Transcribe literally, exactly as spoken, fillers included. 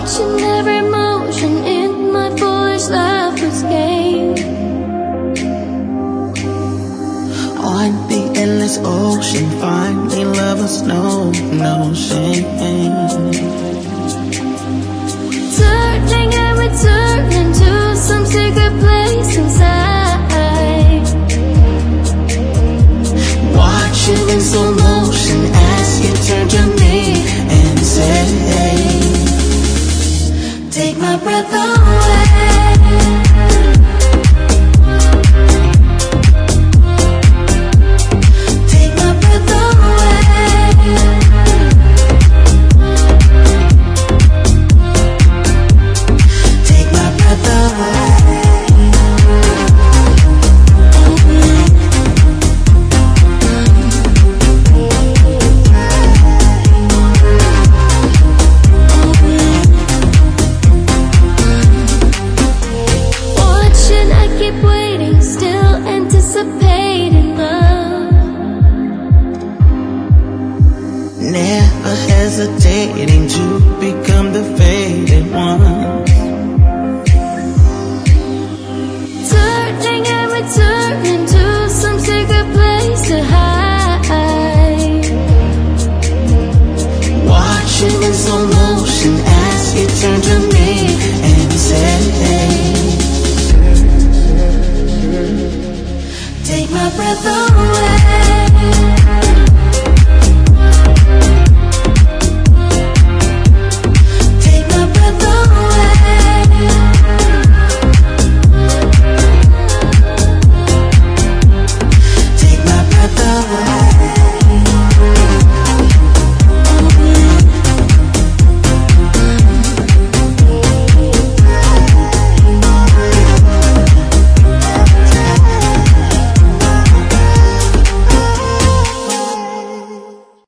watching every motion in my foolish lover's game. On the endless ocean, finding lovers know no shame. Turning and returning to some secret place inside, watching in slow motion as you turn to me and say, take my breath away. Never hesitating to become the faded one.